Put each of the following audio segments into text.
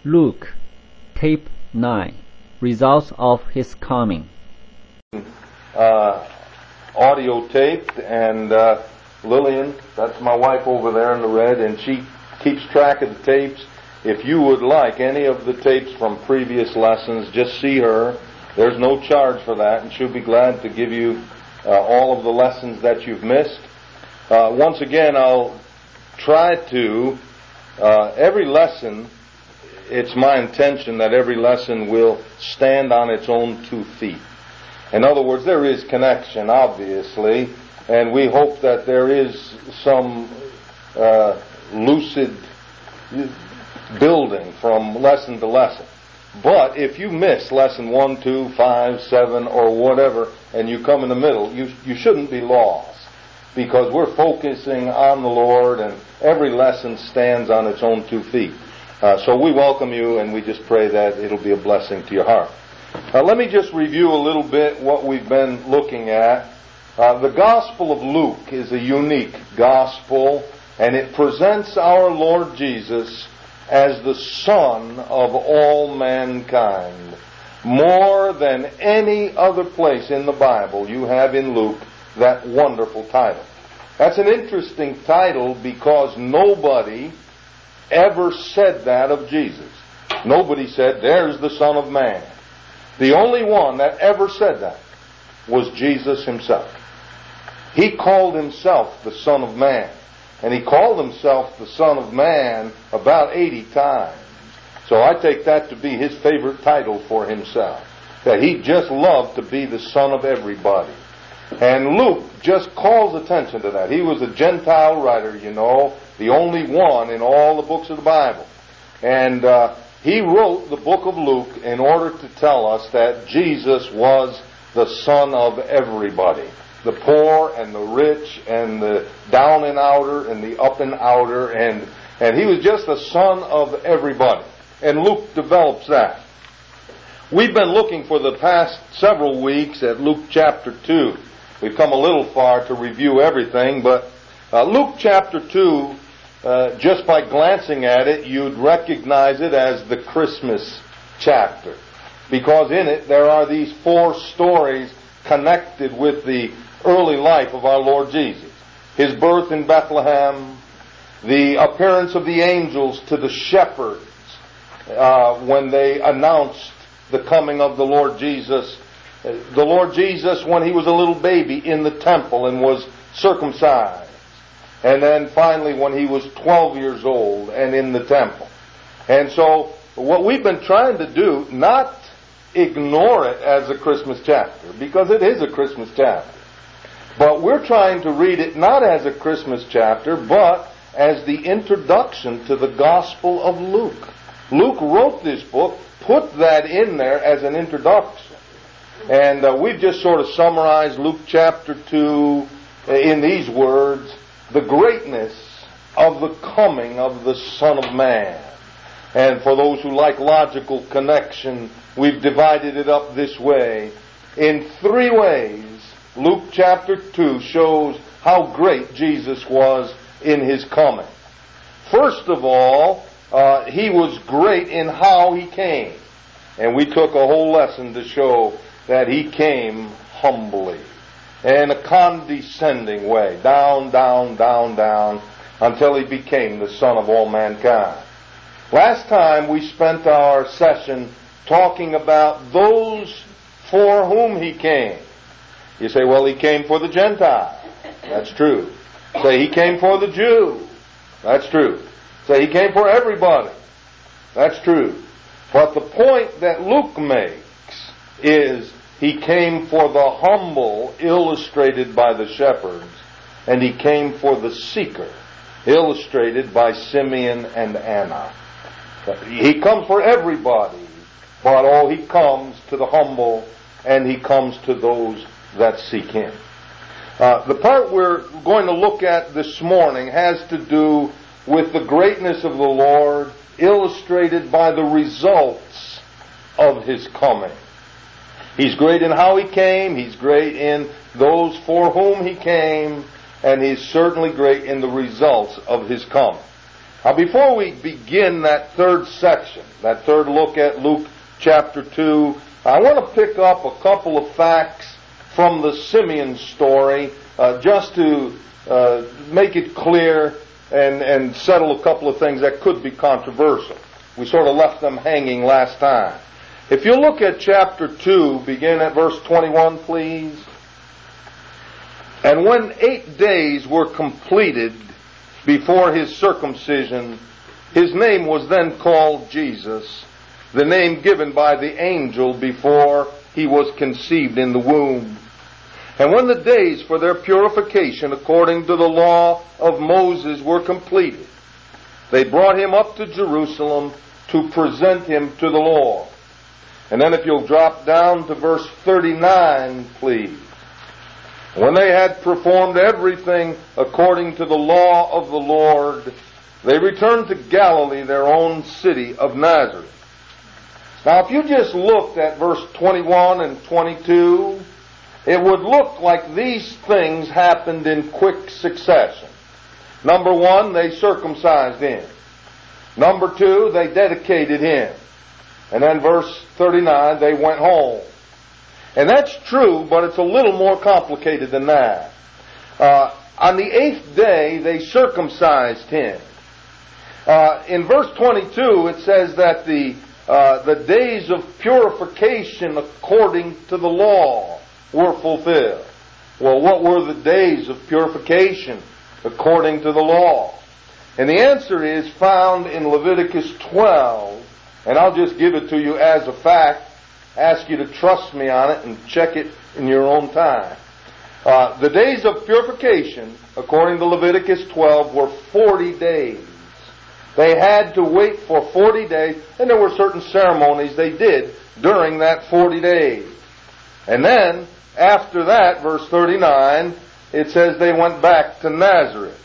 Luke, Tape 9, Results of His Coming. Audio taped, and Lillian, that's my wife over there in the red, and she keeps track of the tapes. If you would like any of the tapes from previous lessons, just see her. There's no charge for that, and she'll be glad to give you all of the lessons that you've missed. Once again, I'll try to, every lesson, it's my intention that every lesson will stand on its own 2 feet. In other words, there is connection, obviously, and we hope that there is some lucid building from lesson to lesson. But if you miss lesson 1, 2, 5, 7, or whatever, and you come in the middle, you shouldn't be lost, because we're focusing on the Lord, and every lesson stands on its own 2 feet. So we welcome you, and we just pray that it'll be a blessing to your heart. Let me just review a little bit what we've been looking at. The Gospel of Luke is a unique gospel, and it presents our Lord Jesus as the Son of all mankind. More than any other place in the Bible, you have in Luke that wonderful title. That's an interesting title because nobody ever said that of Jesus. Nobody said, "There's the Son of Man." The only one that ever said that was Jesus himself. He called himself the Son of Man. And he called himself the Son of Man about 80 times. So I take that to be his favorite title for himself. That he just loved to be the Son of everybody. And Luke just calls attention to that. He was a Gentile writer, you know, the only one in all the books of the Bible. And he wrote the book of Luke in order to tell us that Jesus was the Son of everybody. The poor and the rich and the down and outer and the up and outer. And he was just the Son of everybody. And Luke develops that. We've been looking for the past several weeks at Luke chapter 2. We've come a little far to review everything, but Luke chapter 2, just by glancing at it, you'd recognize it as the Christmas chapter. Because in it there are these 4 stories connected with the early life of our Lord Jesus. His birth in Bethlehem, the appearance of the angels to the shepherds when they announced the coming of the Lord Jesus. The Lord Jesus when he was a little baby in the temple and was circumcised. And then finally when he was 12 years old and in the temple. And so what we've been trying to do, not ignore it as a Christmas chapter, because it is a Christmas chapter. But we're trying to read it not as a Christmas chapter, but as the introduction to the Gospel of Luke. Luke wrote this book, put that in there as an introduction. And we've just sort of summarized Luke chapter 2 in these words: the greatness of the coming of the Son of Man. And for those who like logical connection, we've divided it up this way. In 3 ways, Luke chapter 2 shows how great Jesus was in his coming. First of all, he was great in how he came. And we took a whole lesson to show that he came humbly, in a condescending way, down, down, down, down, until he became the Son of all mankind. Last time we spent our session talking about those for whom he came. You say, well, he came for the Gentile. That's true. Say, he came for the Jew. That's true. Say, he came for everybody. That's true. But the point that Luke makes is he came for the humble, illustrated by the shepherds, and he came for the seeker, illustrated by Simeon and Anna. He comes for everybody, but he comes to the humble, and he comes to those that seek him. The part we're going to look at this morning has to do with the greatness of the Lord, illustrated by the results of his coming. He's great in how he came, he's great in those for whom he came, and he's certainly great in the results of his coming. Now, before we begin that third section, that third look at Luke chapter 2, I want to pick up a couple of facts from the Simeon story, just to make it clear and settle a couple of things that could be controversial. We sort of left them hanging last time. If you look at chapter 2, begin at verse 21, please. And when 8 days were completed before his circumcision, his name was then called Jesus, the name given by the angel before he was conceived in the womb. And when the days for their purification according to the law of Moses were completed, they brought him up to Jerusalem to present him to the Lord. And then if you'll drop down to verse 39, please. When they had performed everything according to the law of the Lord, they returned to Galilee, their own city of Nazareth. Now, if you just looked at verse 21 and 22, it would look like these things happened in quick succession. Number one, they circumcised him. Number two, they dedicated him. And then verse 39, they went home. And that's true, but it's a little more complicated than that. On the 8th day, they circumcised him. In verse 22, it says that the days of purification according to the law were fulfilled. Well, what were the days of purification according to the law? And the answer is found in Leviticus 12, and I'll just give it to you as a fact, ask you to trust me on it and check it in your own time. The days of purification, according to Leviticus 12, were 40 days. They had to wait for 40 days, and there were certain ceremonies they did during that 40 days. And then, after that, verse 39, it says they went back to Nazareth.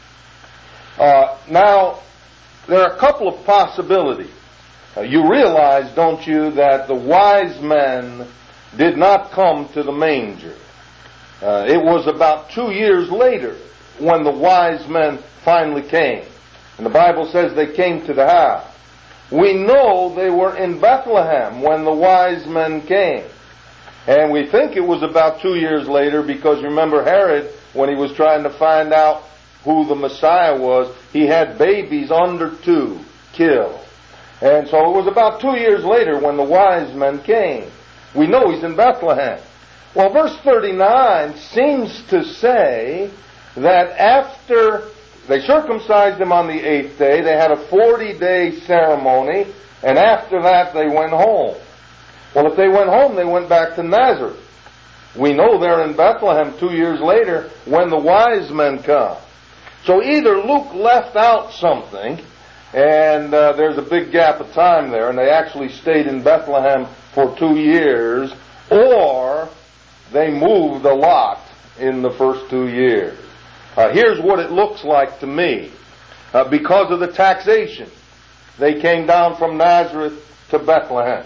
Now, there are a couple of possibilities. You realize, don't you, that the wise men did not come to the manger. It was about 2 years later when the wise men finally came. And the Bible says they came to the house. We know they were in Bethlehem when the wise men came. And we think it was about 2 years later because remember Herod, when he was trying to find out who the Messiah was, he had babies under 2 killed. And so it was about 2 years later when the wise men came. We know he's in Bethlehem. Well, verse 39 seems to say that after they circumcised him on the 8th day, they had a 40-day ceremony, and after that they went home. Well, if they went home, they went back to Nazareth. We know they're in Bethlehem 2 years later when the wise men come. So either Luke left out something, and there's a big gap of time there, and they actually stayed in Bethlehem for 2 years, or they moved a lot in the first 2 years. Here's what it looks like to me. Because of the taxation, they came down from Nazareth to Bethlehem.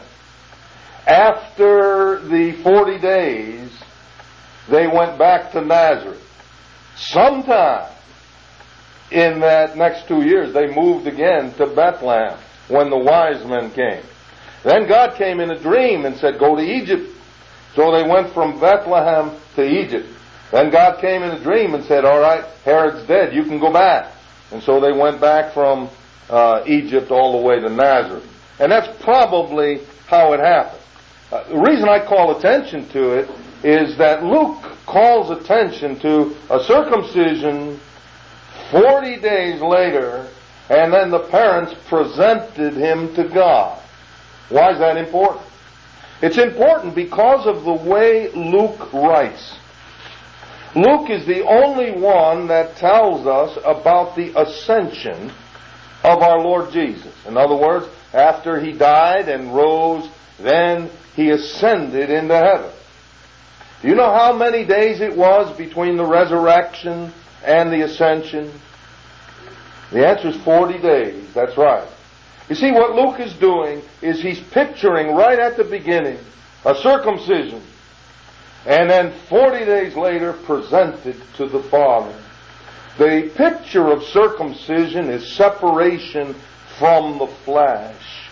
After the 40 days, they went back to Nazareth. Sometime in that next 2 years, they moved again to Bethlehem when the wise men came. Then God came in a dream and said, go to Egypt. So they went from Bethlehem to Egypt. Then God came in a dream and said, all right, Herod's dead, you can go back. And so they went back from Egypt all the way to Nazareth. And that's probably how it happened. The reason I call attention to it is that Luke calls attention to a circumcision 40 days later, and then the parents presented him to God. Why is that important? It's important because of the way Luke writes. Luke is the only one that tells us about the ascension of our Lord Jesus. In other words, after he died and rose, then he ascended into heaven. Do you know how many days it was between the resurrection and the ascension? The answer is 40 days. That's right. You see, what Luke is doing is he's picturing right at the beginning a circumcision, and then 40 days later presented to the Father. The picture of circumcision is separation from the flesh.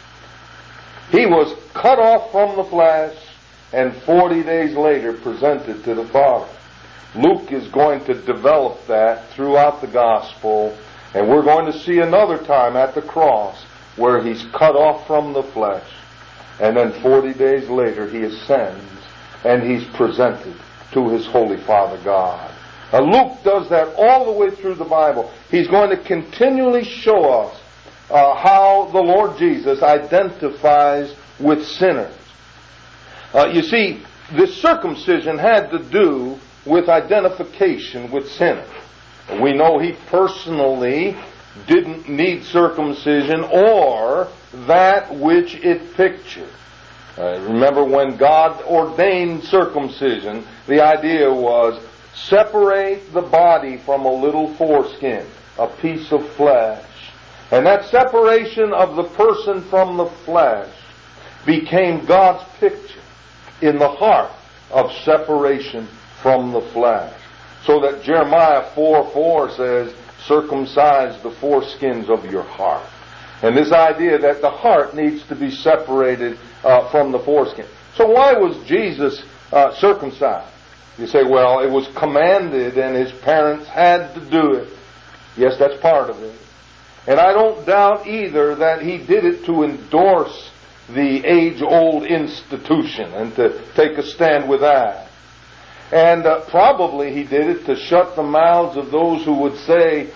He was cut off from the flesh and 40 days later presented to the Father. Luke is going to develop that throughout the gospel, and we're going to see another time at the cross where he's cut off from the flesh, and then 40 days later he ascends and he's presented to his Holy Father God. Luke does that all the way through the Bible. He's going to continually show us how the Lord Jesus identifies with sinners. You see, this circumcision had to do with identification with sinners. We know he personally didn't need circumcision or that which it pictured. Remember, when God ordained circumcision, the idea was separate the body from a little foreskin, a piece of flesh. And that separation of the person from the flesh became God's picture in the heart of separation from the flesh. So that Jeremiah 4:4 says, circumcise the foreskins of your heart. And this idea that the heart needs to be separated from the foreskin. So why was Jesus circumcised? You say, well, it was commanded and his parents had to do it. Yes, that's part of it. And I don't doubt either that he did it to endorse the age-old institution and to take a stand with that. And probably he did it to shut the mouths of those who would say,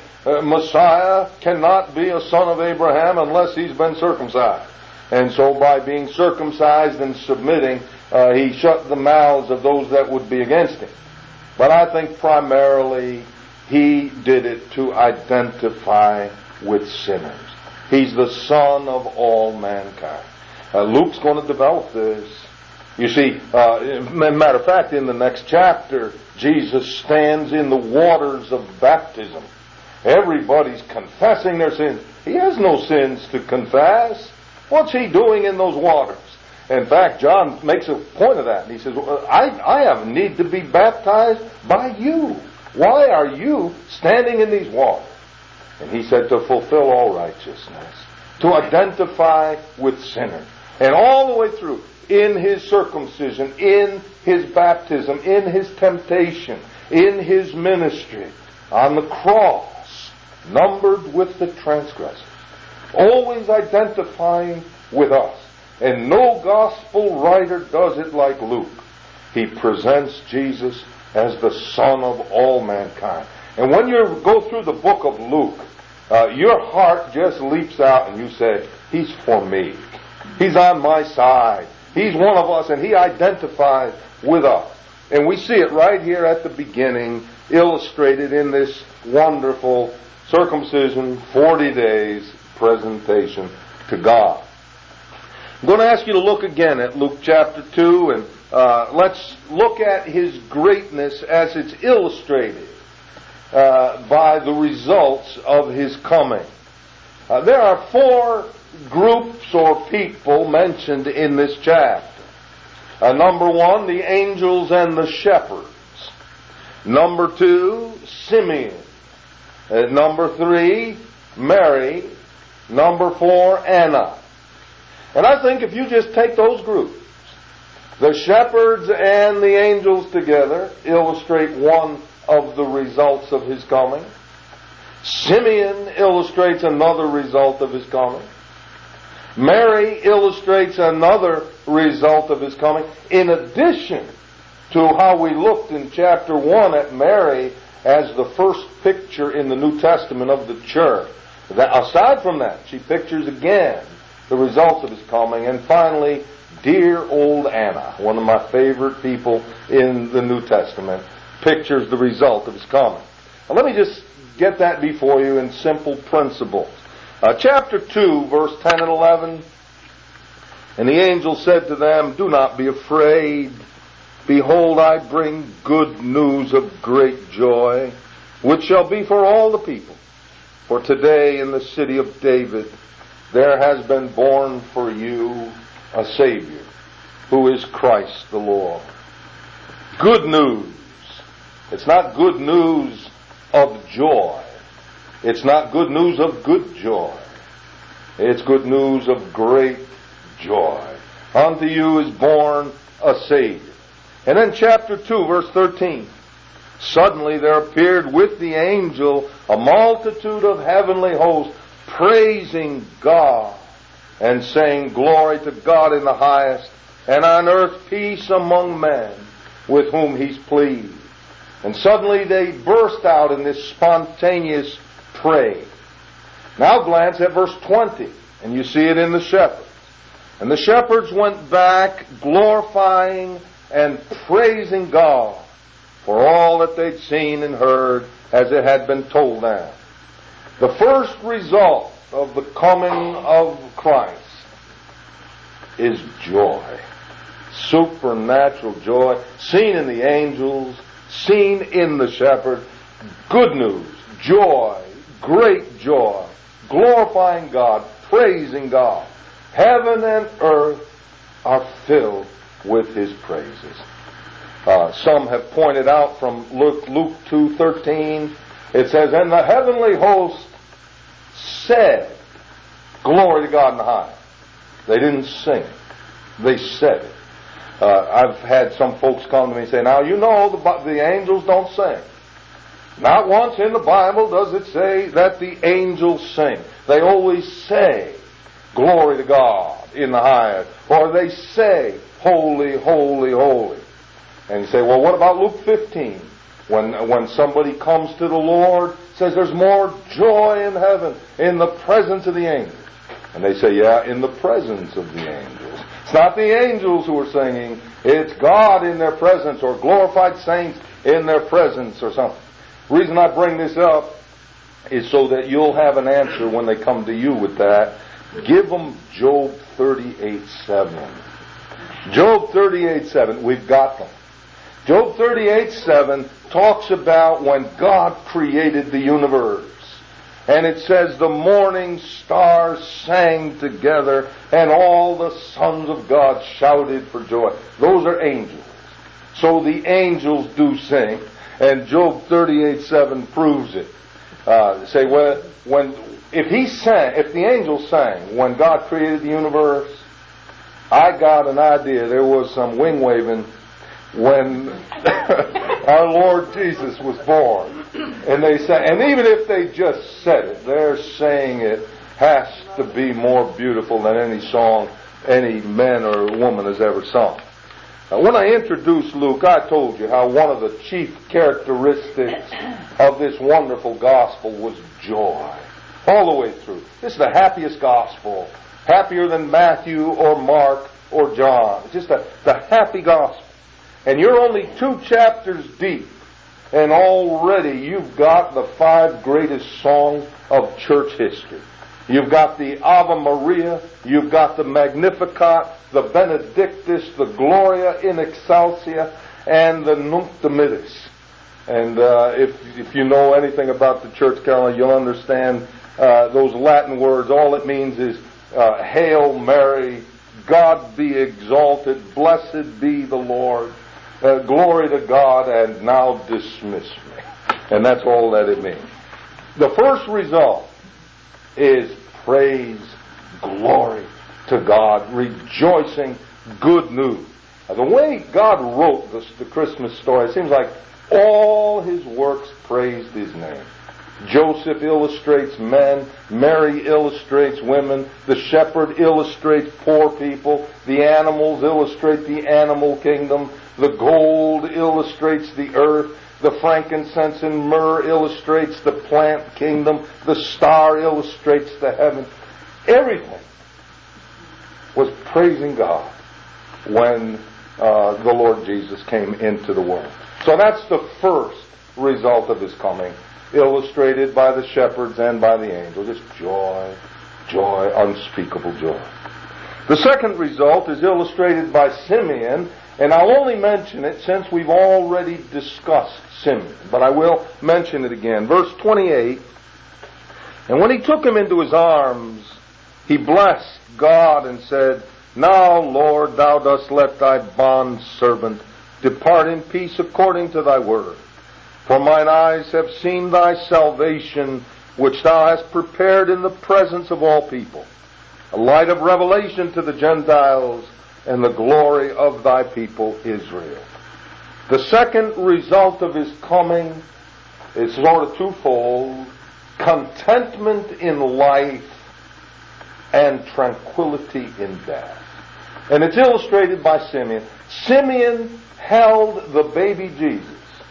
Messiah cannot be a son of Abraham unless he's been circumcised. And so by being circumcised and submitting, he shut the mouths of those that would be against him. But I think primarily he did it to identify with sinners. He's the Son of all mankind. Luke's going to develop this. You see, matter of fact, in the next chapter, Jesus stands in the waters of baptism. Everybody's confessing their sins. He has no sins to confess. What's he doing in those waters? In fact, John makes a point of that. And he says, I have need to be baptized by you. Why are you standing in these waters? And he said, to fulfill all righteousness, to identify with sinners. And all the way through, in his circumcision, in his baptism, in his temptation, in his ministry, on the cross, numbered with the transgressors, always identifying with us. And no gospel writer does it like Luke. He presents Jesus as the Son of all mankind. And when you go through the book of Luke, your heart just leaps out and you say, he's for me. He's on my side. He's one of us, and he identifies with us. And we see it right here at the beginning, illustrated in this wonderful circumcision, 40 days presentation to God. I'm going to ask you to look again at Luke chapter 2, and let's look at his greatness as it's illustrated by the results of his coming. There are 4 groups or people mentioned in this chapter. Number 1, the angels and the shepherds. Number 2, Simeon. Number 3, Mary. Number 4, Anna. And I think if you just take those groups, the shepherds and the angels together illustrate one of the results of his coming. Simeon illustrates another result of his coming. Mary illustrates another result of his coming. In addition to how we looked in chapter 1 at Mary as the first picture in the New Testament of the church. Aside from that, she pictures again the results of his coming. And finally, dear old Anna, one of my favorite people in the New Testament, pictures the result of his coming. Now, let me just get that before you in simple principles. Chapter 2, verse 10 and 11. And the angel said to them, do not be afraid. Behold, I bring good news of great joy, which shall be for all the people. For today in the city of David there has been born for you a Savior, who is Christ the Lord. Good news. It's not good news of joy. It's not good news of good joy. It's good news of great joy. Unto you is born a Savior. And then chapter 2, verse 13. Suddenly there appeared with the angel a multitude of heavenly hosts, praising God and saying, Glory to God in the highest, and on earth peace among men with whom He's pleased. And suddenly they burst out in this spontaneous praise. Now glance at verse 20, and you see it in the shepherds. And the shepherds went back glorifying and praising God for all that they'd seen and heard as it had been told them. The first result of the coming of Christ is joy. Supernatural joy, seen in the angels, seen in the shepherd. Good news, joy, great joy, glorifying God, praising God. Heaven and earth are filled with His praises. Some have pointed out from Luke 2:13, it says, and the heavenly host said, Glory to God in the highest. They didn't sing it. They said it. I've had some folks come to me and say, now you know the angels don't sing. Not once in the Bible does it say that the angels sing. They always say, Glory to God in the highest. Or they say, Holy, holy, holy. And you say, well, what about Luke 15? When somebody comes to the Lord, says there's more joy in heaven in the presence of the angels. And they say, yeah, in the presence of the angels. It's not the angels who are singing. It's God in their presence, or glorified saints in their presence, or something. The reason I bring this up is so that you'll have an answer when they come to you with that. Give them Job 38:7. Job 38:7. We've got them. Job 38:7 talks about when God created the universe. And it says, the morning stars sang together, and all the sons of God shouted for joy. Those are angels. So the angels do sing, and Job 38:7 proves it. Say, well, if the angels sang when God created the universe, I got an idea there was some wing waving when our Lord Jesus was born. And they sang, and even if they just said it, they're saying it has to be more beautiful than any song any man or woman has ever sung. Now, when I introduced Luke, I told you how one of the chief characteristics of this wonderful gospel was joy. All the way through. This is the happiest gospel. Happier than Matthew or Mark or John. It's just the happy gospel. And you're only 2 chapters deep, and already you've got the 5 greatest songs of church history. You've got the Ave Maria, you've got the Magnificat, the Benedictus, the Gloria in Excelsis, and the Nunc Dimittis. And if you know anything about the Church calendar, you'll understand those Latin words. All it means is Hail Mary, God be exalted, blessed be the Lord, glory to God, and now dismiss me. And that's all that it means. The first result is praise, glory to God, rejoicing, good news. Now, the way God wrote the Christmas story, it seems like all His works praised His name. Joseph illustrates men, Mary illustrates women, the shepherd illustrates poor people, the animals illustrate the animal kingdom, the gold illustrates the earth, the frankincense and myrrh illustrates the plant kingdom, the star illustrates the heaven. Everything was praising God when the Lord Jesus came into the world. So that's the first result of His coming, illustrated by the shepherds and by the angels. It's joy, joy, unspeakable joy. The second result is illustrated by Simeon, and I'll only mention it since we've already discussed Simeon, but I will mention it again. Verse 28, and when he took him into his arms, he blessed God and said, Now, Lord, thou dost let thy bondservant depart in peace according to thy word. For mine eyes have seen thy salvation, which thou hast prepared in the presence of all people, a light of revelation to the Gentiles, and the glory of thy people Israel. The second result of his coming is sort of twofold: contentment in life and tranquility in death. And it's illustrated by Simeon. Simeon held the baby Jesus,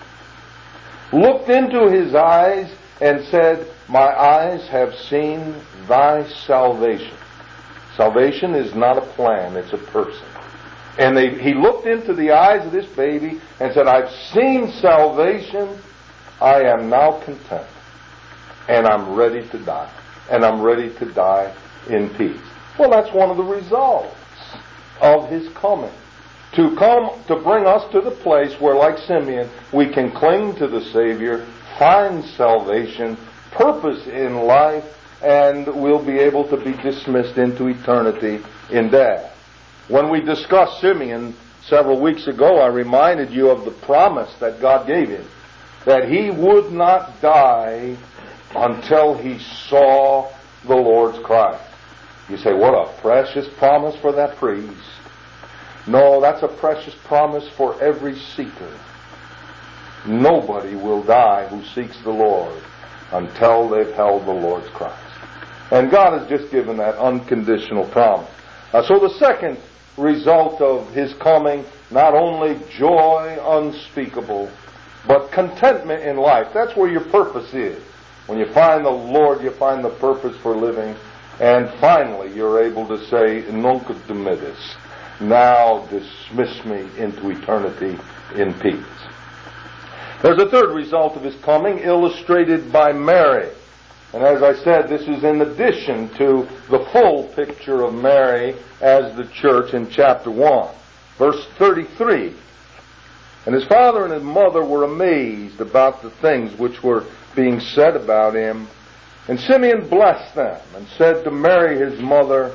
looked into his eyes, and said, my eyes have seen thy salvation. Salvation is not a plan, it's a person. And he looked into the eyes of this baby and said, I've seen salvation, I am now content, and I'm ready to die. And I'm ready to die in peace. Well, that's one of the results of his coming. To come to bring us to the place where, like Simeon, we can cling to the Savior, find salvation, purpose in life, and we'll be able to be dismissed into eternity in death. When we discussed Simeon several weeks ago, I reminded you of the promise that God gave him, that he would not die until he saw the Lord's Christ. You say, what a precious promise for that priest. No, that's a precious promise for every seeker. Nobody will die who seeks the Lord until they've held the Lord's Christ. And God has just given that unconditional promise. So the second result of his coming, not only joy unspeakable, but contentment in life. That's where your purpose is. When you find the Lord, you find the purpose for living. And finally, you're able to say, Nunc dimittis, now dismiss me into eternity in peace. There's a third result of his coming, illustrated by Mary. And as I said, this is in addition to the full picture of Mary as the church in chapter 1. Verse 33. And his father and his mother were amazed about the things which were being said about him. And Simeon blessed them and said to Mary his mother,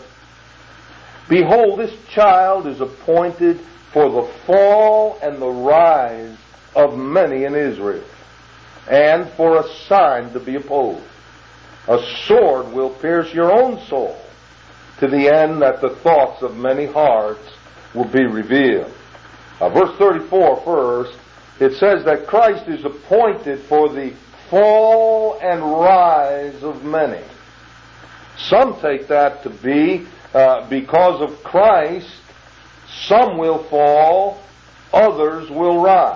Behold, this child is appointed for the fall and the rise of many in Israel, and for a sign to be opposed. A sword will pierce your own soul, to the end that the thoughts of many hearts will be revealed. Verse 34 first, it says that Christ is appointed for the fall and rise of many. Some take that to be because of Christ, some will fall, others will rise.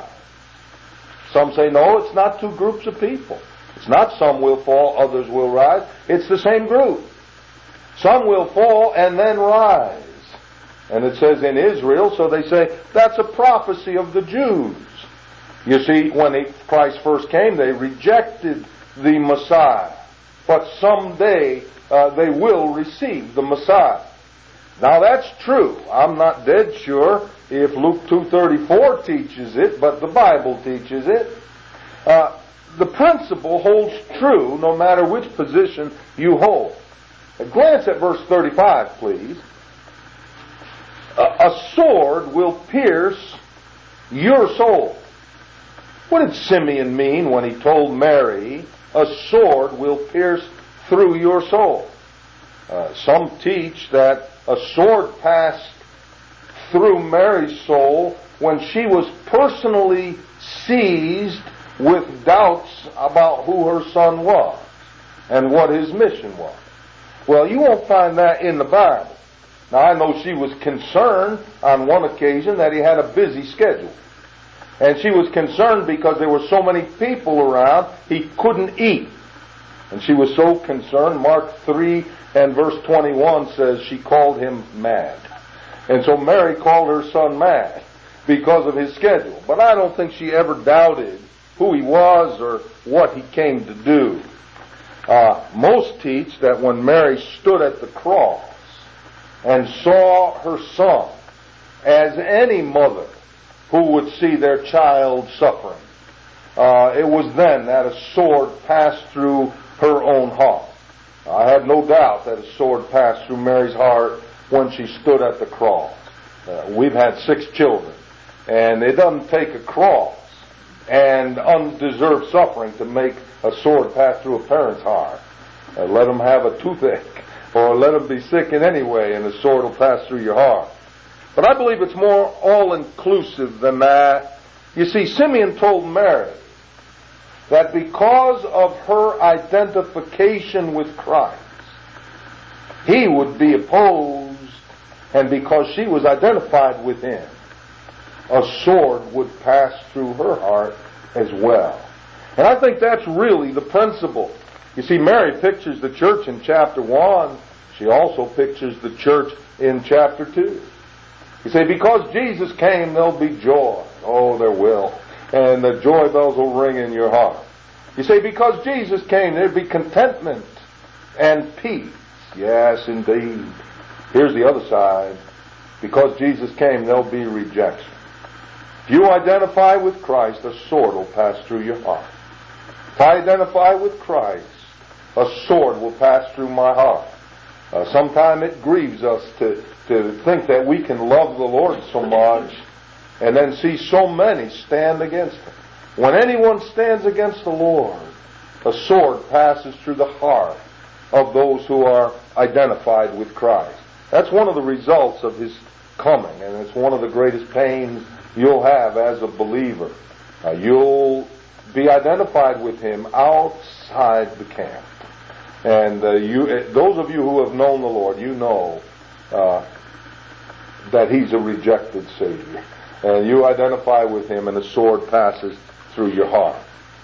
Some say, no, it's not two groups of people. It's not some will fall, others will rise. It's the same group. Some will fall and then rise. And it says in Israel, so they say, that's a prophecy of the Jews. You see, when Christ first came, they rejected the Messiah. But someday they will receive the Messiah. Now that's true. I'm not dead sure if Luke 2:34 teaches it, but the Bible teaches it. The principle holds true no matter which position you hold. Glance at verse 35, please. A sword will pierce your soul. What did Simeon mean when he told Mary, a sword will pierce through your soul? Some teach that a sword passed through Mary's soul when she was personally seized with doubts about who her son was and what his mission was. Well, you won't find that in the Bible. Now, I know she was concerned on one occasion that he had a busy schedule. And she was concerned because there were so many people around, he couldn't eat. And she was so concerned, Mark 3 and verse 21 says she called him mad. And so Mary called her son mad because of his schedule. But I don't think she ever doubted who he was or what he came to do. Most teach that when Mary stood at the cross and saw her son, as any mother who would see their child suffering, it was then that a sword passed through her own heart. I have no doubt that a sword passed through Mary's heart when she stood at the cross. We've had 6 children, and it doesn't take a cross and undeserved suffering to make a sword pass through a parent's heart. Let them have a toothache, or let them be sick in any way, and the sword will pass through your heart. But I believe it's more all-inclusive than that. You see, Simeon told Mary that because of her identification with Christ, he would be opposed, and because she was identified with him, a sword would pass through her heart as well. And I think that's really the principle. You see, Mary pictures the church in chapter 1. She also pictures the church in chapter 2. You say, because Jesus came, there'll be joy. Oh, there will. And the joy bells will ring in your heart. You say, because Jesus came, there'd be contentment and peace. Yes, indeed. Here's the other side. Because Jesus came, there'll be rejection. If you identify with Christ, a sword will pass through your heart. If I identify with Christ, a sword will pass through my heart. Sometimes it grieves us to think that we can love the Lord so much and then see so many stand against Him. When anyone stands against the Lord, a sword passes through the heart of those who are identified with Christ. That's one of the results of His coming, and it's one of the greatest pains you'll have as a believer. You'll be identified with Him outside the camp. And those of you who have known the Lord, you know that He's a rejected Savior. And you identify with Him, and the sword passes through your heart.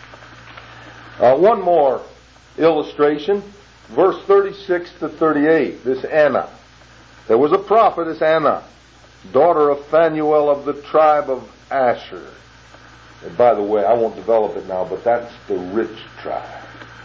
One more illustration. Verse 36 to 38. This Anna. There was a prophetess Anna, daughter of Phanuel of the tribe of Asher. And by the way, I won't develop it now, but that's the rich tribe.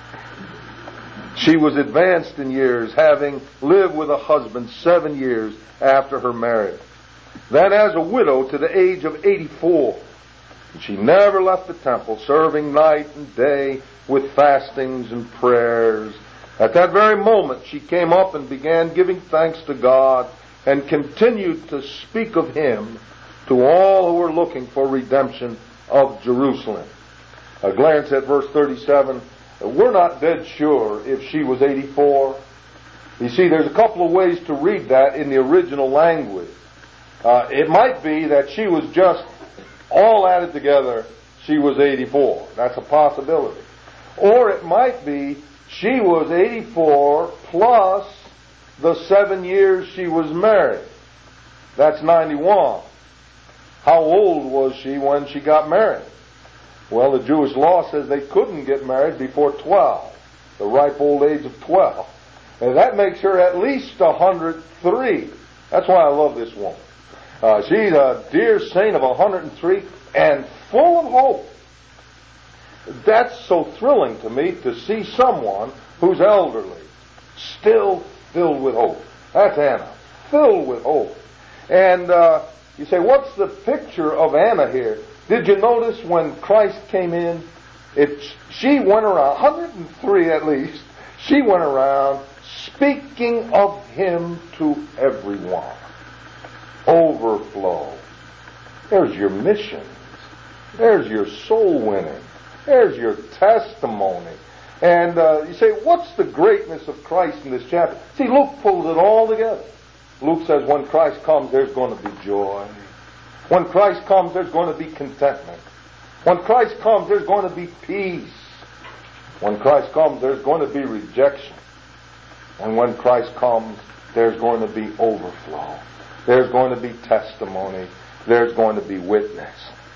She was advanced in years, having lived with a husband 7 years after her marriage. Then as a widow to the age of 84. And she never left the temple, serving night and day with fastings and prayers. At that very moment she came up and began giving thanks to God and continued to speak of Him to all who were looking for redemption of Jerusalem. A glance at verse 37. We're not dead sure if she was 84. You see, there's a couple of ways to read that in the original language. It might be that she was just all added together, she was 84. That's a possibility. Or it might be she was 84 plus the 7 years she was married. That's 91. How old was she when she got married? Well, the Jewish law says they couldn't get married before 12, the ripe old age of 12. And that makes her at least 103. That's why I love this woman. She's a dear saint of 103 and full of hope. That's so thrilling to me to see someone who's elderly, still filled with hope. That's Anna, filled with hope. And you say, what's the picture of Anna here? Did you notice when Christ came in, she went around, 103 at least, she went around speaking of Him to everyone. Overflow. There's your missions. There's your soul winning. There's your testimony. And you say, what's the greatness of Christ in this chapter? See, Luke pulls it all together. Luke says when Christ comes, there's going to be joy. When Christ comes, there's going to be contentment. When Christ comes, there's going to be peace. When Christ comes, there's going to be rejection. And when Christ comes, there's going to be overflow. There's going to be testimony. There's going to be witness.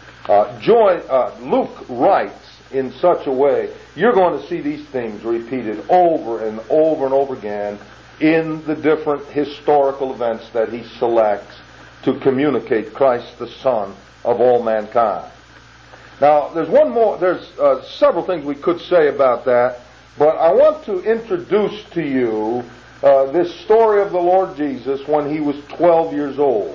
Luke writes in such a way, you're going to see these things repeated over and over and over again in the different historical events that he selects to communicate Christ the Son of all mankind. Now, there's several things we could say about that, but I want to introduce to you this story of the Lord Jesus when He was 12 years old.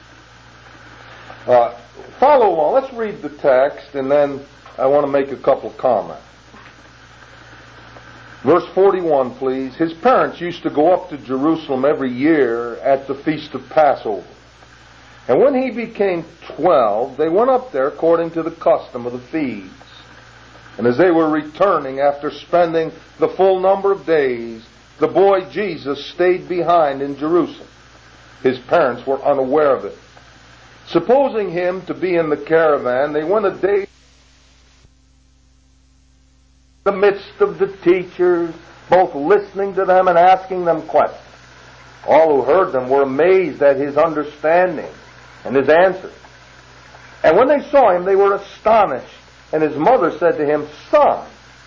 Follow along. Let's read the text, and then I want to make a couple of comments. Verse 41, please. His parents used to go up to Jerusalem every year at the feast of Passover. And when he became 12, they went up there according to the custom of the feasts. And as they were returning after spending the full number of days, the boy Jesus stayed behind in Jerusalem. His parents were unaware of it. Supposing him to be in the caravan, they went a day in the midst of the teachers, both listening to them and asking them questions. All who heard them were amazed at his understanding and his answers. And when they saw him, they were astonished. And his mother said to him, "Son,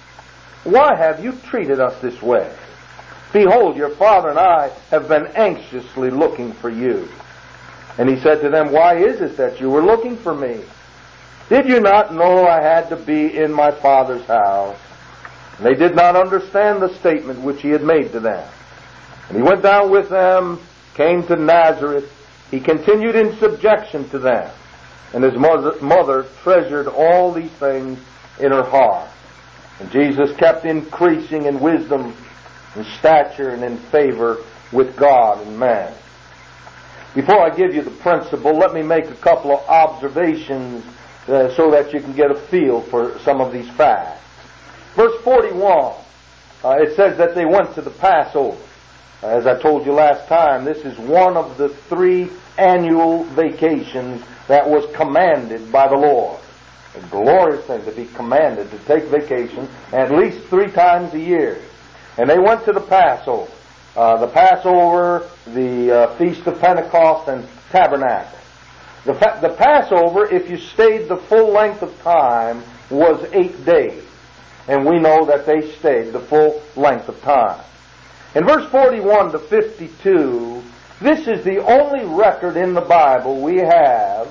why have you treated us this way? Behold, your father and I have been anxiously looking for you." And he said to them, "Why is it that you were looking for me? Did you not know I had to be in my father's house?" And they did not understand the statement which he had made to them. And he went down with them, came to Nazareth. He continued in subjection to them. And his mother treasured all these things in her heart. And Jesus kept increasing in wisdom, in stature, and in favor with God and man. Before I give you the principle, let me make a couple of observations so that you can get a feel for some of these facts. Verse 41, it says that they went to the Passover. As I told you last time, this is one of the 3 annual vacations that was commanded by the Lord. A glorious thing to be commanded to take vacation at least 3 times a year. And they went to the Passover. The Passover, the Feast of Pentecost, and Tabernacle. The Passover, if you stayed the full length of time, was 8 days. And we know that they stayed the full length of time. In verse 41 to 52, this is the only record in the Bible we have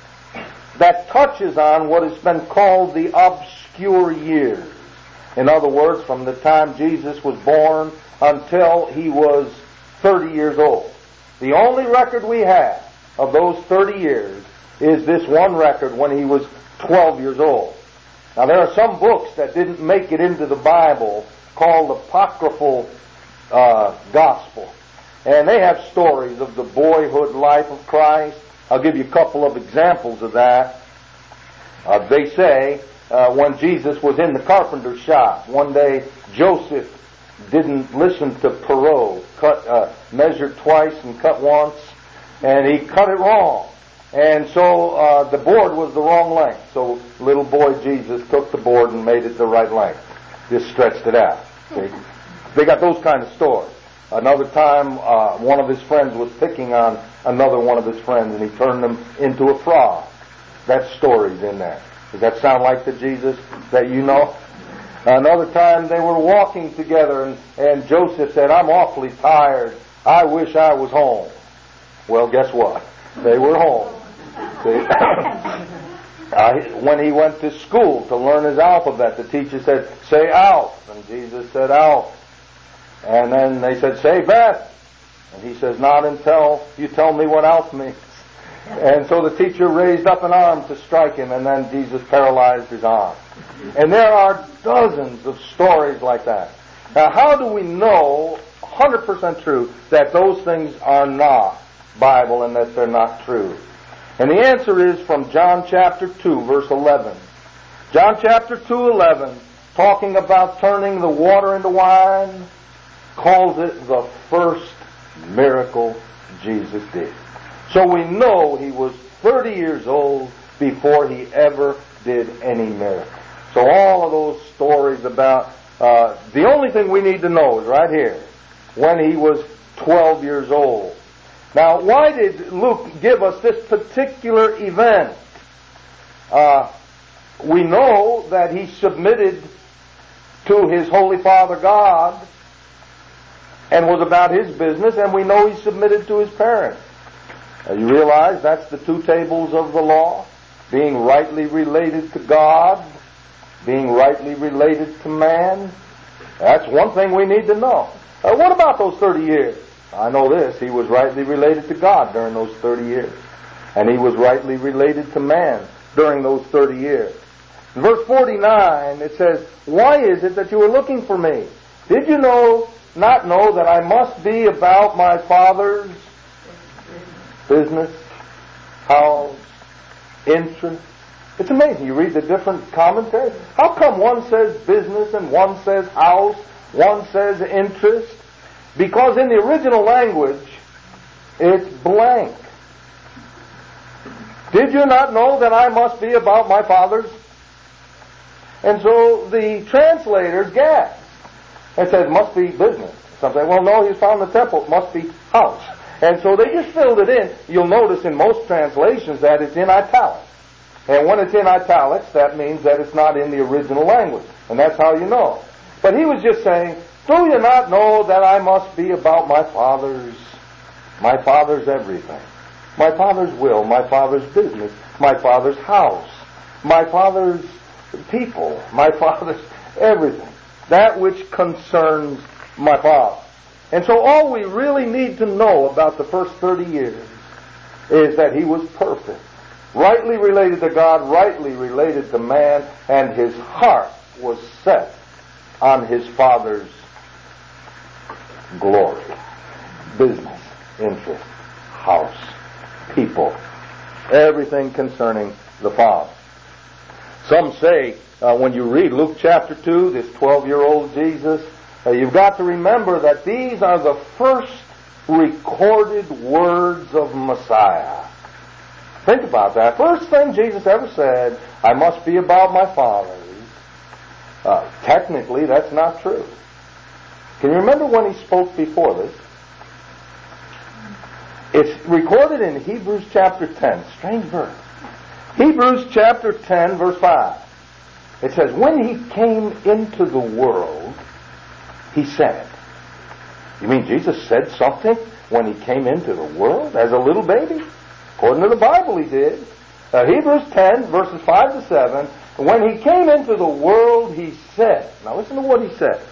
that touches on what has been called the obscure years. In other words, from the time Jesus was born until he was 30 years old. The only record we have of those 30 years is this one record when he was 12 years old. Now, there are some books that didn't make it into the Bible called apocryphal gospel. And they have stories of the boyhood life of Christ. I'll give you a couple of examples of that. They say when Jesus was in the carpenter's shop, one day Joseph didn't listen to Perot, measured twice and cut once, and he cut it wrong. And so the board was the wrong length. So little boy Jesus took the board and made it the right length. Just stretched it out. See? They got those kind of stories. Another time, one of his friends was picking on another one of his friends, and he turned them into a frog. That story's in there. Does that sound like the Jesus that you know? Another time, they were walking together, and Joseph said, "I'm awfully tired. I wish I was home." Well, guess what? They were home. When he went to school to learn his alphabet, the teacher said, "Say Alf," and Jesus said Alf. And then they said, "Say Beth." And he says, "Not until you tell me what Alf means." And so the teacher raised up an arm to strike him, and then Jesus paralyzed his arm. And there are dozens of stories like that. Now, how do we know 100% true that those things are not Bible and that they're not true? And the answer is from John chapter 2, verse 11. John chapter 2:11, talking about turning the water into wine, calls it the first miracle Jesus did. So we know he was 30 years old before he ever did any miracle. So all of those stories about, the only thing we need to know is right here, when he was 12 years old. Now, why did Luke give us this particular event? We know that he submitted to his Holy Father God and was about his business, and we know he submitted to his parents. You realize that's the 2 tables of the law, being rightly related to God, being rightly related to man. That's one thing we need to know. What about those 30 years? I know this, he was rightly related to God during those 30 years. And he was rightly related to man during those 30 years. In verse 49, it says, "Why is it that you are looking for me? Did you not know that I must be about my Father's business?" house, interest. It's amazing. You read the different commentaries. How come one says business and one says house, one says interest? Because in the original language, it's blank. Did you not know that I must be about my Father's? And so the translators gasp. It says, must be business. Some say, well, no, he's found the temple. It must be house. And so they just filled it in. You'll notice in most translations that it's in italics. And when it's in italics, that means that it's not in the original language. And that's how you know. But he was just saying, do you not know that I must be about my Father's everything? My Father's will, my Father's business, my Father's house, my Father's people, my Father's everything. That which concerns my Father. And so all we really need to know about the first 30 years is that he was perfect, rightly related to God, rightly related to man, and his heart was set on his Father's glory, business, interest, house, people, everything concerning the Father. Some say, when you read Luke chapter 2, this 12-year-old Jesus, you've got to remember that these are the first recorded words of Messiah. Think about that. First thing Jesus ever said, I must be about my Father's. Technically, that's not true. Can you remember when he spoke before this? It's recorded in Hebrews chapter 10. Strange verse. Hebrews chapter 10, verse 5. It says, when he came into the world, he said. You mean Jesus said something when he came into the world as a little baby? According to the Bible, he did. Hebrews 10, verses 5 to 7. When he came into the world, he said. Now listen to what he said.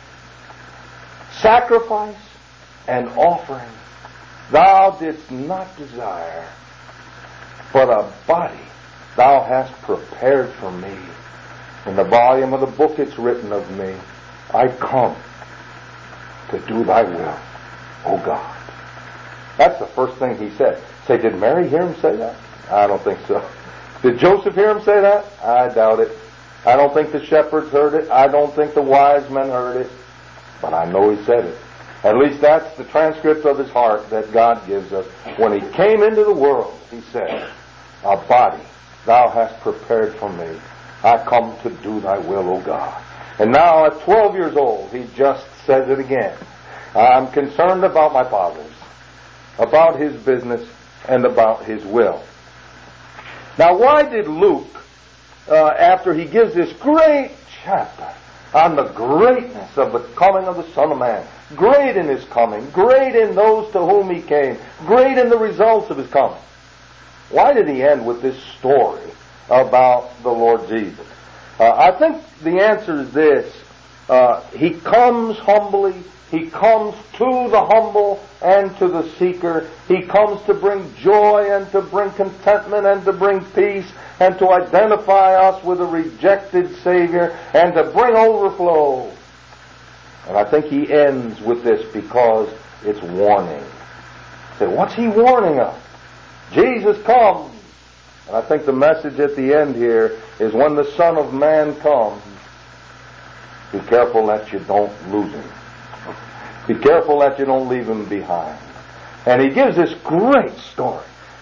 Sacrifice and offering thou didst not desire, but a body thou hast prepared for me. In the volume of the book it's written of me, I come to do thy will, O God. That's the first thing he said. Say, did Mary hear him say that? I don't think so. Did Joseph hear him say that? I doubt it. I don't think the shepherds heard it. I don't think the wise men heard it. But I know he said it. At least that's the transcript of his heart that God gives us. When he came into the world, he said, a body thou hast prepared for me. I come to do thy will, O God. And now at 12 years old, he just says it again. I'm concerned about my Father's, about his business, and about his will. Now, why did Luke, after he gives this great chapter on the greatness of the coming of the Son of Man, great in his coming, great in those to whom he came, great in the results of his coming, why did he end with this story about the Lord Jesus? I think the answer is this. He comes humbly. He comes to the humble and to the seeker. He comes to bring joy and to bring contentment and to bring peace and to identify us with a rejected Savior and to bring overflow. And I think he ends with this because it's warning. So what's he warning us? Jesus comes. And I think the message at the end here is when the Son of Man comes, be careful that you don't lose him. Be careful that you don't leave him behind. And he gives this great story.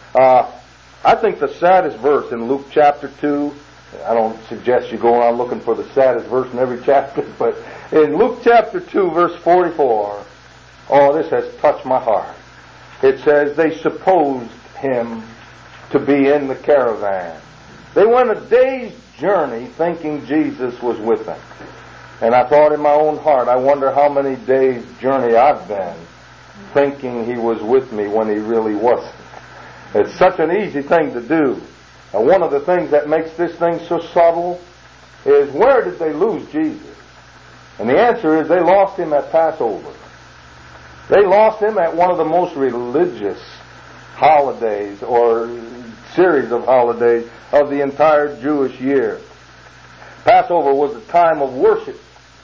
I think the saddest verse in Luke chapter 2, I don't suggest you go around looking for the saddest verse in every chapter, but in Luke chapter 2, verse 44, oh, this has touched my heart. It says, they supposed him to be in the caravan. They went a day's journey thinking Jesus was with them. And I thought in my own heart, I wonder how many days' journey I've been thinking he was with me when he really wasn't. It's such an easy thing to do. And one of the things that makes this thing so subtle is, where did they lose Jesus? And the answer is, they lost him at Passover. They lost him at one of the most religious holidays or series of holidays of the entire Jewish year. Passover was a time of worship.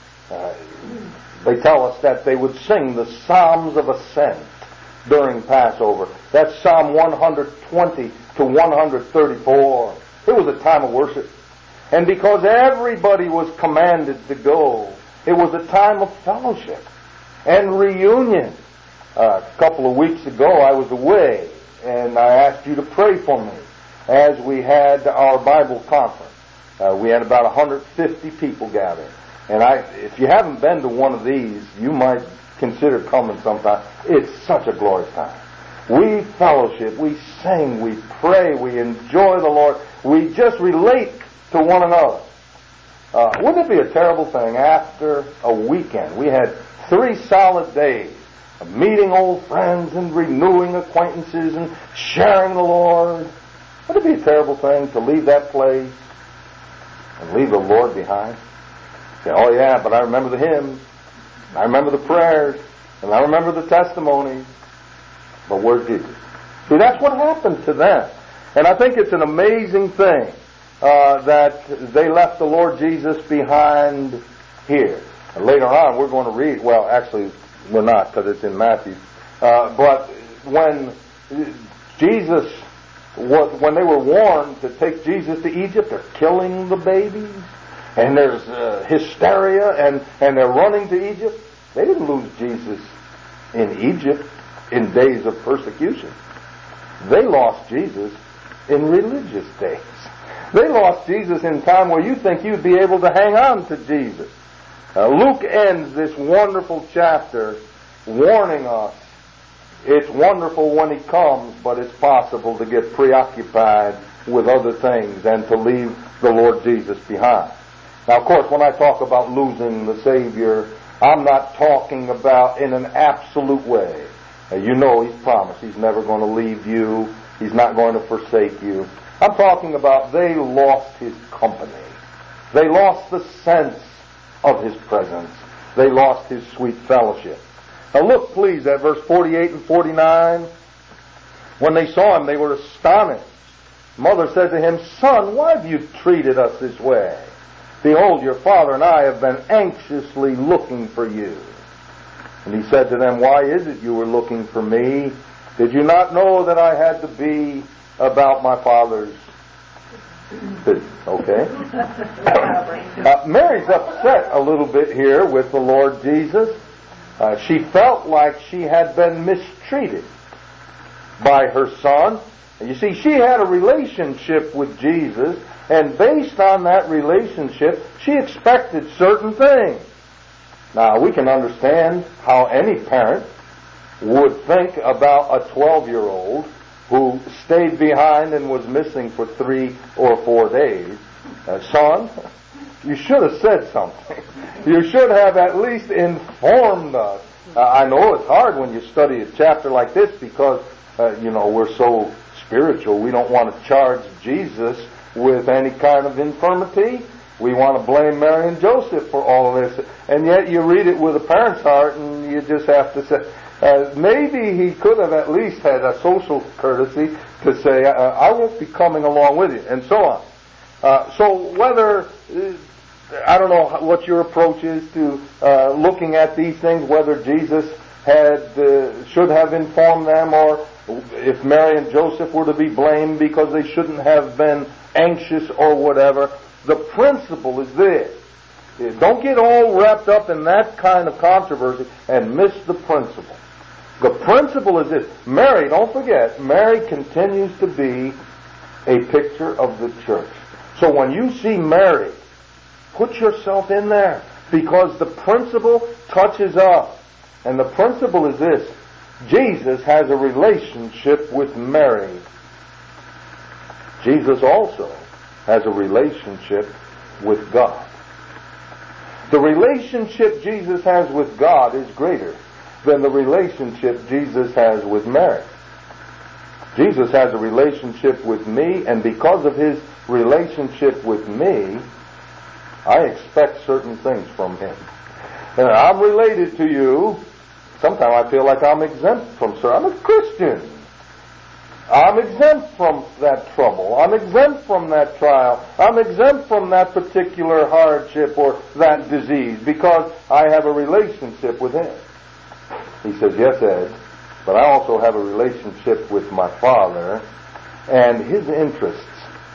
They tell us that they would sing the Psalms of Ascent during Passover. That's Psalm 120 to 134. It was a time of worship. And because everybody was commanded to go, it was a time of fellowship and reunion. A couple of weeks ago I was away, and I asked you to pray for me as we had our Bible conference. We had about 150 people gathered. And if you haven't been to one of these, you might consider coming sometime. It's such a glorious time. We fellowship, we sing, we pray, we enjoy the Lord. We just relate to one another. Wouldn't it be a terrible thing after a weekend? We had 3 solid days of meeting old friends and renewing acquaintances and sharing the Lord. Wouldn't it be a terrible thing to leave that place and leave the Lord behind? Say, oh yeah, but I remember the hymns, and I remember the prayers, and I remember the testimonies. But where's Jesus? See, that's what happened to them. And I think it's an amazing thing that they left the Lord Jesus behind here. And later on, we're going to read, well, actually, we're not, because it's in Matthew. But when Jesus, when they were warned to take Jesus to Egypt, they're killing the babies, and there's hysteria, and they're running to Egypt. They didn't lose Jesus in Egypt in days of persecution. They lost Jesus in religious days. They lost Jesus in time where you think you'd be able to hang on to Jesus. Luke ends this wonderful chapter warning us it's wonderful when He comes, but it's possible to get preoccupied with other things and to leave the Lord Jesus behind. Now, of course, when I talk about losing the Savior, I'm not talking about in an absolute way. You know He's promised He's never going to leave you. He's not going to forsake you. I'm talking about they lost His company. They lost the sense of His presence. They lost His sweet fellowship. Now look, please, at verse 48 and 49. When they saw Him, they were astonished. Mother said to Him, Son, why have you treated us this way? Behold, your father and I have been anxiously looking for you. And He said to them, Why is it you were looking for me? Did you not know that I had to be about my Father's business? Okay. Mary's upset a little bit here with the Lord Jesus. She felt like she had been mistreated by her son. And you see, she had a relationship with Jesus, and based on that relationship, she expected certain things. Now, we can understand how any parent would think about a 12-year-old who stayed behind and was missing for 3 or 4 days. Son, you should have said something. You should have at least informed us. I know it's hard when you study a chapter like this because, we're so spiritual. We don't want to charge Jesus with any kind of infirmity. We want to blame Mary and Joseph for all of this. And yet you read it with a parent's heart and you just have to say, maybe he could have at least had a social courtesy to say, I won't be coming along with you, and so on. So whether, I don't know what your approach is to looking at these things, whether Jesus should have informed them, or if Mary and Joseph were to be blamed because they shouldn't have been anxious or whatever. The principle is this. Don't get all wrapped up in that kind of controversy and miss the principle. The principle is this. Mary, don't forget, Mary continues to be a picture of the church. So when you see Mary, put yourself in there, because the principle touches us. And the principle is this. Jesus has a relationship with Mary. Jesus also has a relationship with God. The relationship Jesus has with God is greater than the relationship Jesus has with Mary. Jesus has a relationship with me, and because of His relationship with me, I expect certain things from Him. And I'm related to you. Sometimes I feel like I'm exempt from, I'm a Christian. I'm exempt from that trouble. I'm exempt from that trial. I'm exempt from that particular hardship or that disease because I have a relationship with Him. He says, yes, Ed, but I also have a relationship with my Father, And His interests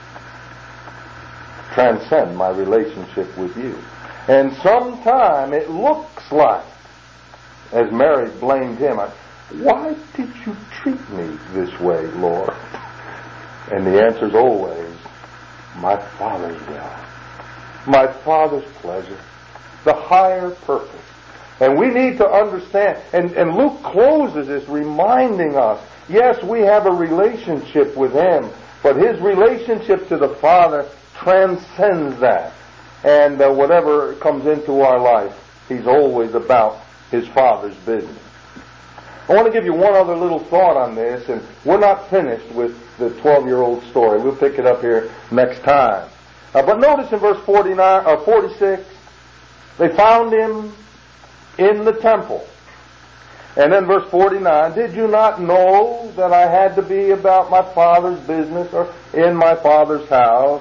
transcend my relationship with you. And sometime it looks like, as Mary blamed Him, why did you treat me this way, Lord? And the answer is always, my Father's will, my Father's pleasure, the higher purpose. And we need to understand, and Luke closes this reminding us, yes, we have a relationship with Him, but His relationship to the Father transcends that. And whatever comes into our life, He's always about His Father's business. I want to give you one other little thought on this, and we're not finished with the 12-year-old story. We'll pick it up here next time. But notice in verse 46, they found Him in the temple. And then verse 49, did you not know that I had to be about my Father's business or in my Father's house?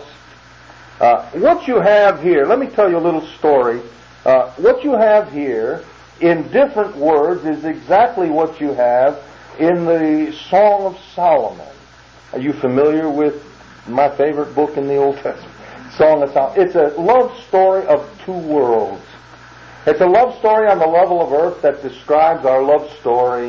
What you have here, let me tell you a little story. What you have here in different words is exactly what you have in the Song of Solomon. Are you familiar with my favorite book in the Old Testament? Song of Solomon. It's a love story of two worlds. It's a love story on the level of earth that describes our love story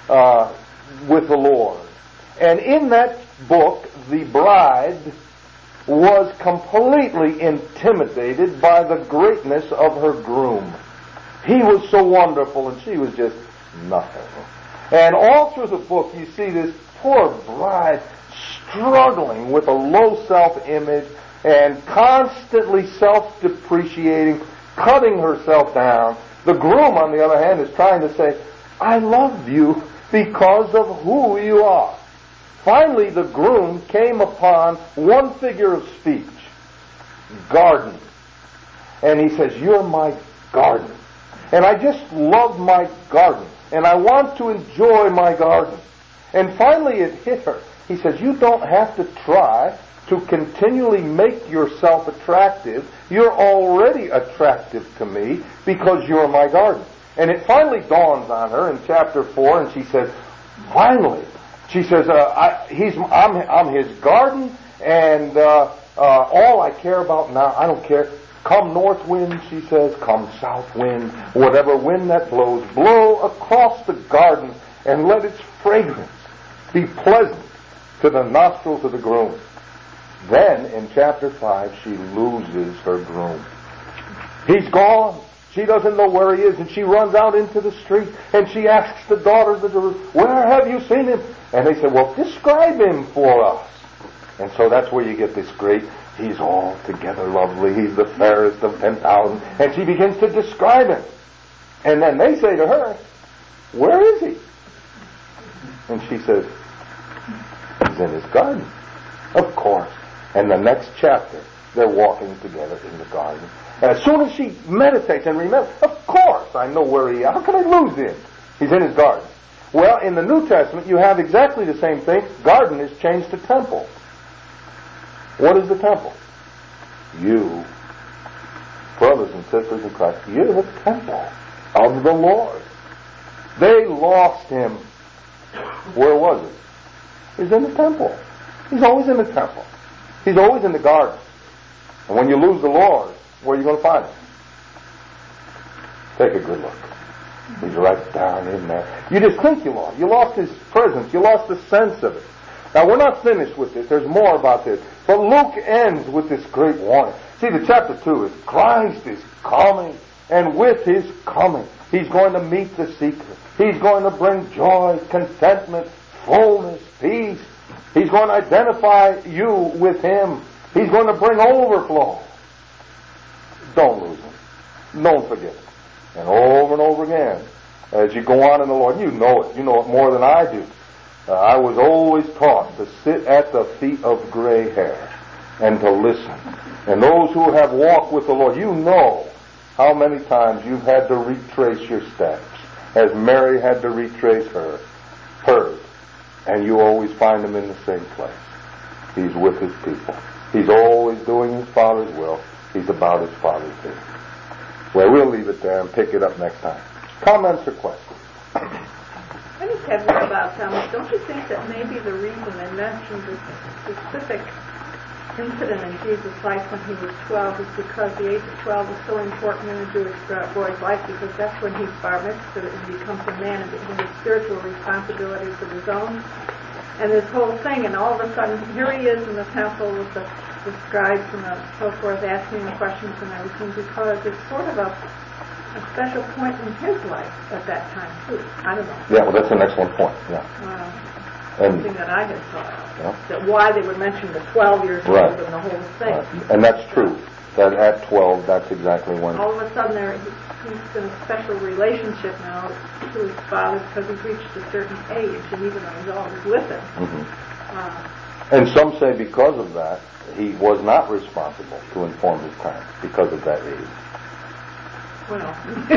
with the Lord. And in that book, the bride was completely intimidated by the greatness of her groom. He was so wonderful and she was just nothing. And all through the book you see this poor bride struggling with a low self-image and constantly self-depreciating, cutting herself down. The groom, on the other hand, is trying to say, I love you because of who you are. Finally, the groom came upon one figure of speech, garden. And he says, you're my garden. And I just love my garden. And I want to enjoy my garden. And finally it hit her. He says, you don't have to try to continually make yourself attractive. You're already attractive to me because you're my garden. And it finally dawns on her in chapter 4, and she says, finally, she says, I'm his garden, and all I care about now, I don't care. Come north wind, she says, come south wind, whatever wind that blows, blow across the garden and let its fragrance be pleasant to the nostrils of the groom. Then, in chapter 5, she loses her groom. He's gone. She doesn't know where he is, and she runs out into the street, and she asks the daughters of Jerusalem, where have you seen him? And they say, well, describe him for us. And so that's where you get this great, he's altogether lovely, he's the fairest of 10,000. And she begins to describe him. And then they say to her, where is he? And she says, he's in his garden. Of course. And the next chapter, they're walking together in the garden. And as soon as she meditates and remembers, of course I know where he is. How can I lose him? He's in his garden. Well, in the New Testament, you have exactly the same thing. Garden is changed to temple. What is the temple? You, brothers and sisters in Christ, you're the temple of the Lord. They lost him. Where was he? He's in the temple. He's always in the temple. He's always in the garden. And when you lose the Lord, where are you going to find him? Take a good look. He's right down in there. You just think you lost. You lost his presence. You lost the sense of it. Now, we're not finished with this. There's more about this. But Luke ends with this great warning. See, the chapter 2 is Christ is coming. And with his coming, he's going to meet the seeker. He's going to bring joy, contentment, fullness, peace. He's going to identify you with him. He's going to bring overflow. Don't lose him. Don't forget it. And over again, as you go on in the Lord, you know it. You know it more than I do. I was always taught to sit at the feet of gray hair and to listen. And those who have walked with the Lord, you know how many times you've had to retrace your steps, as Mary had to retrace hers. And you always find him in the same place. He's with his people. He's always doing his Father's will. He's about his Father's business. Well, we'll leave it there and pick it up next time. Comments or questions? Any had read about Thomas, don't you think that maybe the reason they mentioned this specific incident in Jesus' life when he was 12 is because the age of 12 is so important in a Jewish boy's life, because that's when he's bar mitzvah and becomes a man and has spiritual responsibilities of his own. And this whole thing, and all of a sudden, here he is in the temple with the scribes and so forth, asking him questions and everything, because it's sort of a special point in his life at that time, too. I don't know. Yeah, well, that's an excellent point, yeah. Something that I had thought of. Yeah. That why they would mention the 12 years old and the whole thing. Right. And that's true. That at 12, that's exactly when... All of a sudden, he's in a special relationship now to his father because he's reached a certain age, and even though he's always with him. Mm-hmm. And some say because of that, he was not responsible to inform his parents because of that age. Well.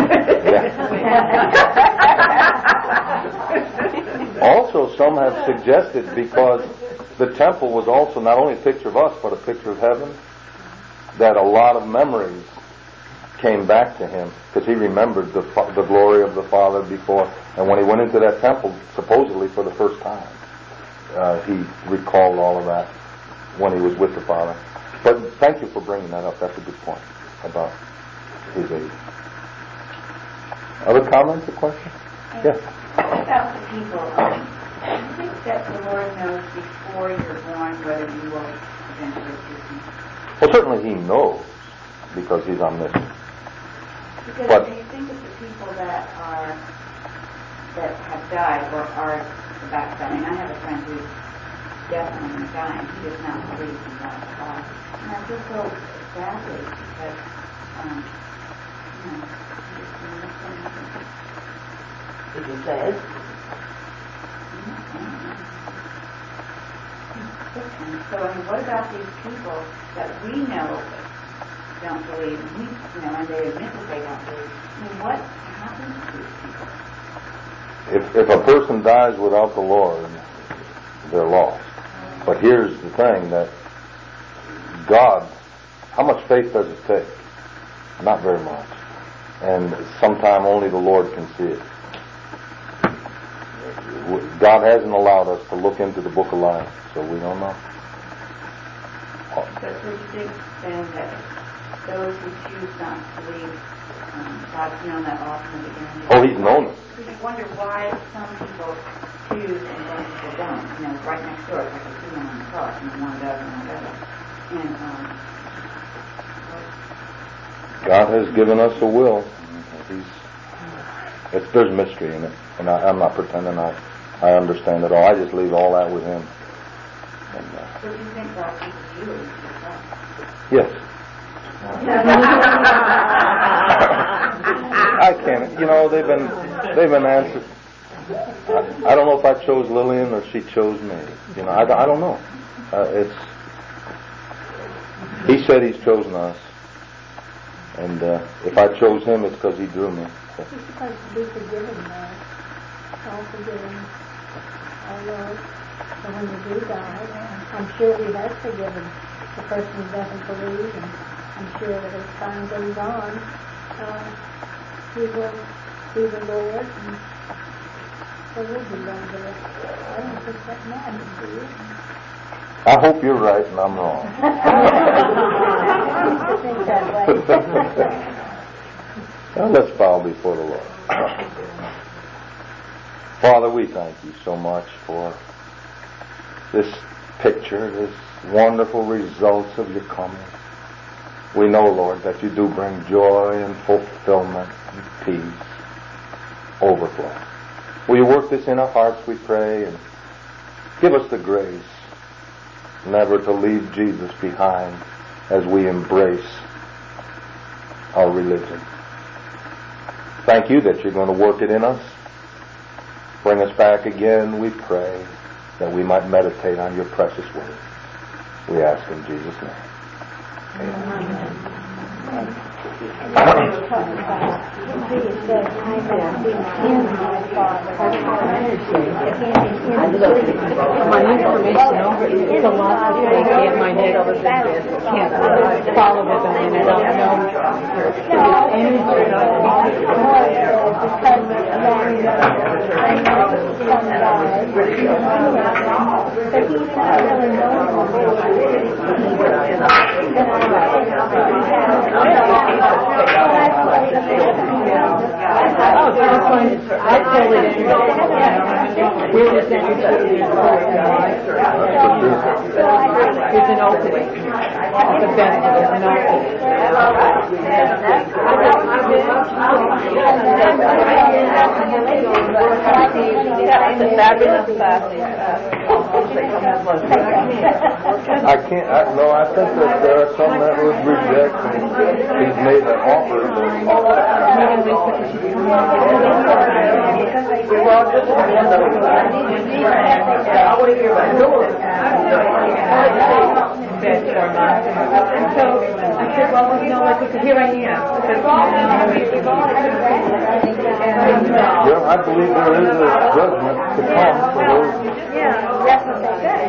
Also, some have suggested because the temple was also not only a picture of us, but a picture of heaven, that a lot of memories came back to him because he remembered the glory of the Father before. And when he went into that temple, supposedly for the first time, he recalled all of that when he was with the Father. But thank you for bringing that up. That's a good point about his age. Other comments or questions? Yes. About the people, do you think that the Lord knows before you're born whether you will eventually choose Him? Well, certainly He knows because He's omniscient. Because do you think that the people that have died or are about to die? I mean, I have a friend who's definitely going to die, and he does not believe in God's God. And I feel so badly because, Did you say it? And so, what about these people that we know don't believe, and and they admit that they don't believe? I mean, what happens to these people? If a person dies without the Lord, they're lost. But here's the thing, that God, how much faith does it take? Not very much. And sometime only the Lord can see it. God hasn't allowed us to look into the book of life, so we don't know. But would you think then that those who choose not to believe, God's known that all from the beginning? Oh, He's known it. Would you wonder why some people choose and some people don't? Right next door, it's like a human on the cross, and one does and one doesn't. And, God has given us a will. There's mystery in it, and I'm not pretending I understand it all. I just leave all that with Him. And, what do you think God teaches you as yourself? yes. I can't. They've been answered. I don't know if I chose Lillian or she chose me. I don't know. He said He's chosen us. And if I chose Him, it's because He drew me. We're supposed to be forgiven, Lord. All forgiven, our Lord. So when we do die, I'm sure He has forgiven the person who doesn't believe, and I'm sure that as time goes on, He will be the Lord, and there will be one there. I don't think that matters, do you? I hope you're right and I'm wrong. Well, let's bow before the Lord. Father, we thank You so much for this picture, this wonderful results of Your coming. We know, Lord, that You do bring joy and fulfillment and peace, overflow. Will You work this in our hearts, we pray, and give us the grace never to leave Jesus behind as we embrace our religion. Thank You that You're going to work it in us. Bring us back again, we pray, that we might meditate on Your precious word. We ask in Jesus' name. Amen. My information over It's a lot to take in my head. Can't follow with them and I don't know. I totally we're just interested in it's an opening. The best is an opening. That's a fabulous I can't, no, I think that there are some that would reject and he's made an offer. Well, just one of those. I want to hear about yours. And so I said, well, you know, like, here I am. Yeah, I believe there is a judgment to come for those. Yeah, that's what they say.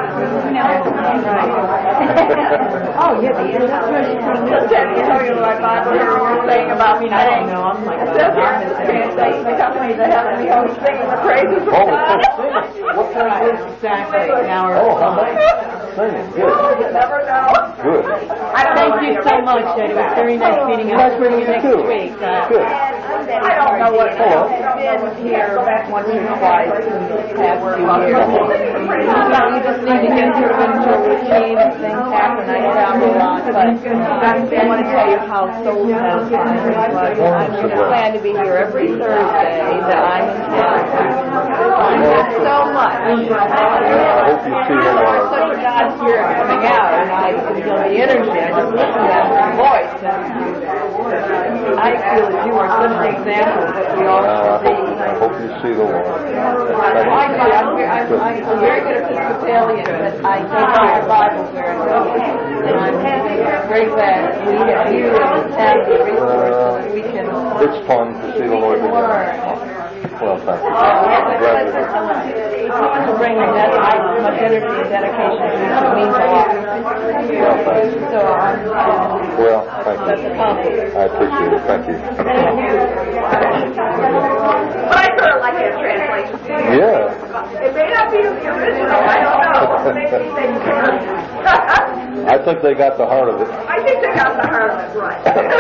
Oh, yeah, the end of the Tell you what my Bible was saying about me. I don't know. I'm like, It says here in the translation, the company that heavenly host singing the praises of Oh, God. it's singing. What kind of words? exactly. Now Oh, how much? Singing. Good. You never know. Good. Thank you so much, Ed. It was very nice meeting you. I'll see you next week. Good. I don't know what been here once or twice in the past few years. You just need to get sort of into a routine and things happen. I travel a lot, but I want to tell you how soul satisfying it was. I plan to be here every Thursday that I'm in town. So much. I hope you see the Lord. Such a God spirit coming out, and I can feel the energy. I just listen to that voice, and I feel that you are such an example of what we all should be. I hope you see the Lord. I do. I'm very good at Episcopalian, but I take my Bible very well. And I'm very glad we have you as a resource so that we can It's fun to see the Lord again. Well, thank you. I'm glad you're here. to bring that much energy and dedication to me. It means a lot. Well, thank you. So Well, thank that's a you. compliment. I appreciate it. Thank you. But I sort of like that translation. Yeah. It may not be the original. I don't know. Maybe they can. I think they got the heart of it. I think they got the heart of it right.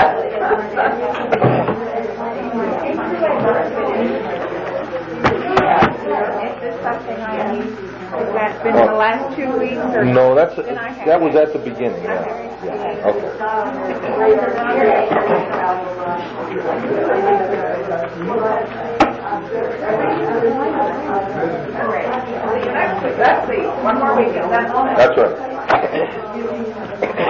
Is this something I need? Has that been in the last 2 weeks? Or No, that was at the beginning. Yeah. Okay. Next week. That's the one more week. That's right.